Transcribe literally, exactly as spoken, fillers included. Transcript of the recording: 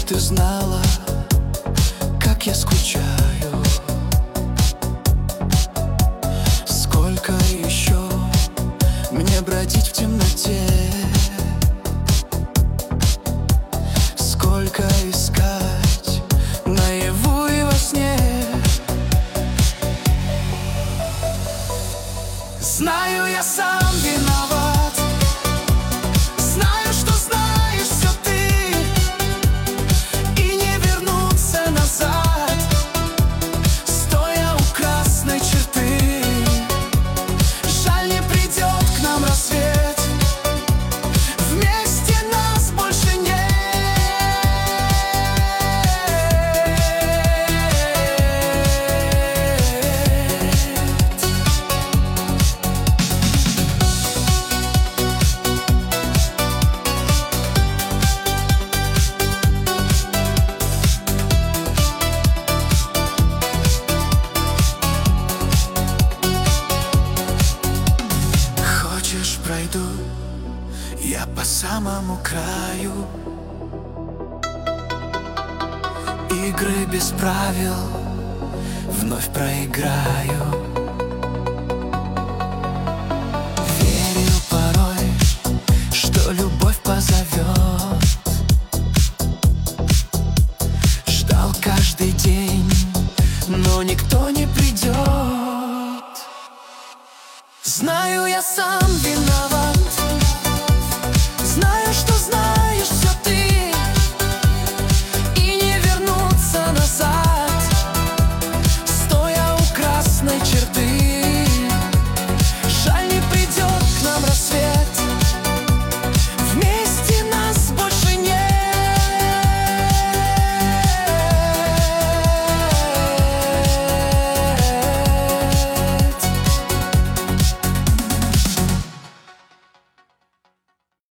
ты знала, как я скучаю. Сколько еще мне бродить в темноте? Сколько искать наяву и во сне? Знаю, я сам виноват. Знаю, что знаешь все ты, и не вернуться назад, стоя у красной черты. Жаль, не придет к нам рассвет, вместе нас больше нет. Пройду я по самому краю игры без правил, вновь проиграю. Верил порой, что любовь позовет. Ждал каждый день, но никто не придет. Знаю, я сам виноват.